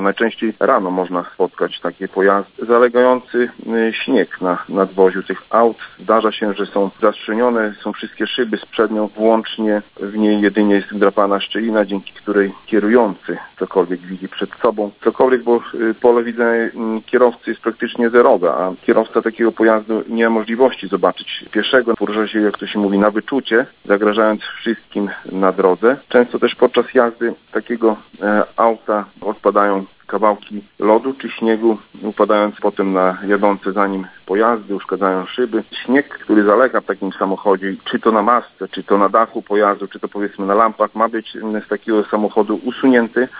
Najczęściej rano można spotkać takie pojazdy. Zalegający śnieg na nadwoziu tych aut. Zdarza się, że są zastrzenione, są wszystkie szyby z przednią, włącznie w niej jedynie jest wdrapana szczelina, dzięki której kierujący cokolwiek widzi przed sobą. Cokolwiek, bo pole widzenia kierowcy jest praktycznie zerowe, a kierowca takiego pojazdu nie ma możliwości zobaczyć pieszego. Porusza się, jak to się mówi, na wyczucie, zagrażając wszystkim na drodze. Często też podczas jazdy takiego auta odpadają kawałki lodu czy śniegu, upadając potem na jadące za nim pojazdy, uszkadzają szyby. Śnieg, który zalega w takim samochodzie, czy to na masce, czy to na dachu pojazdu, czy to powiedzmy na lampach, ma być z takiego samochodu usunięty.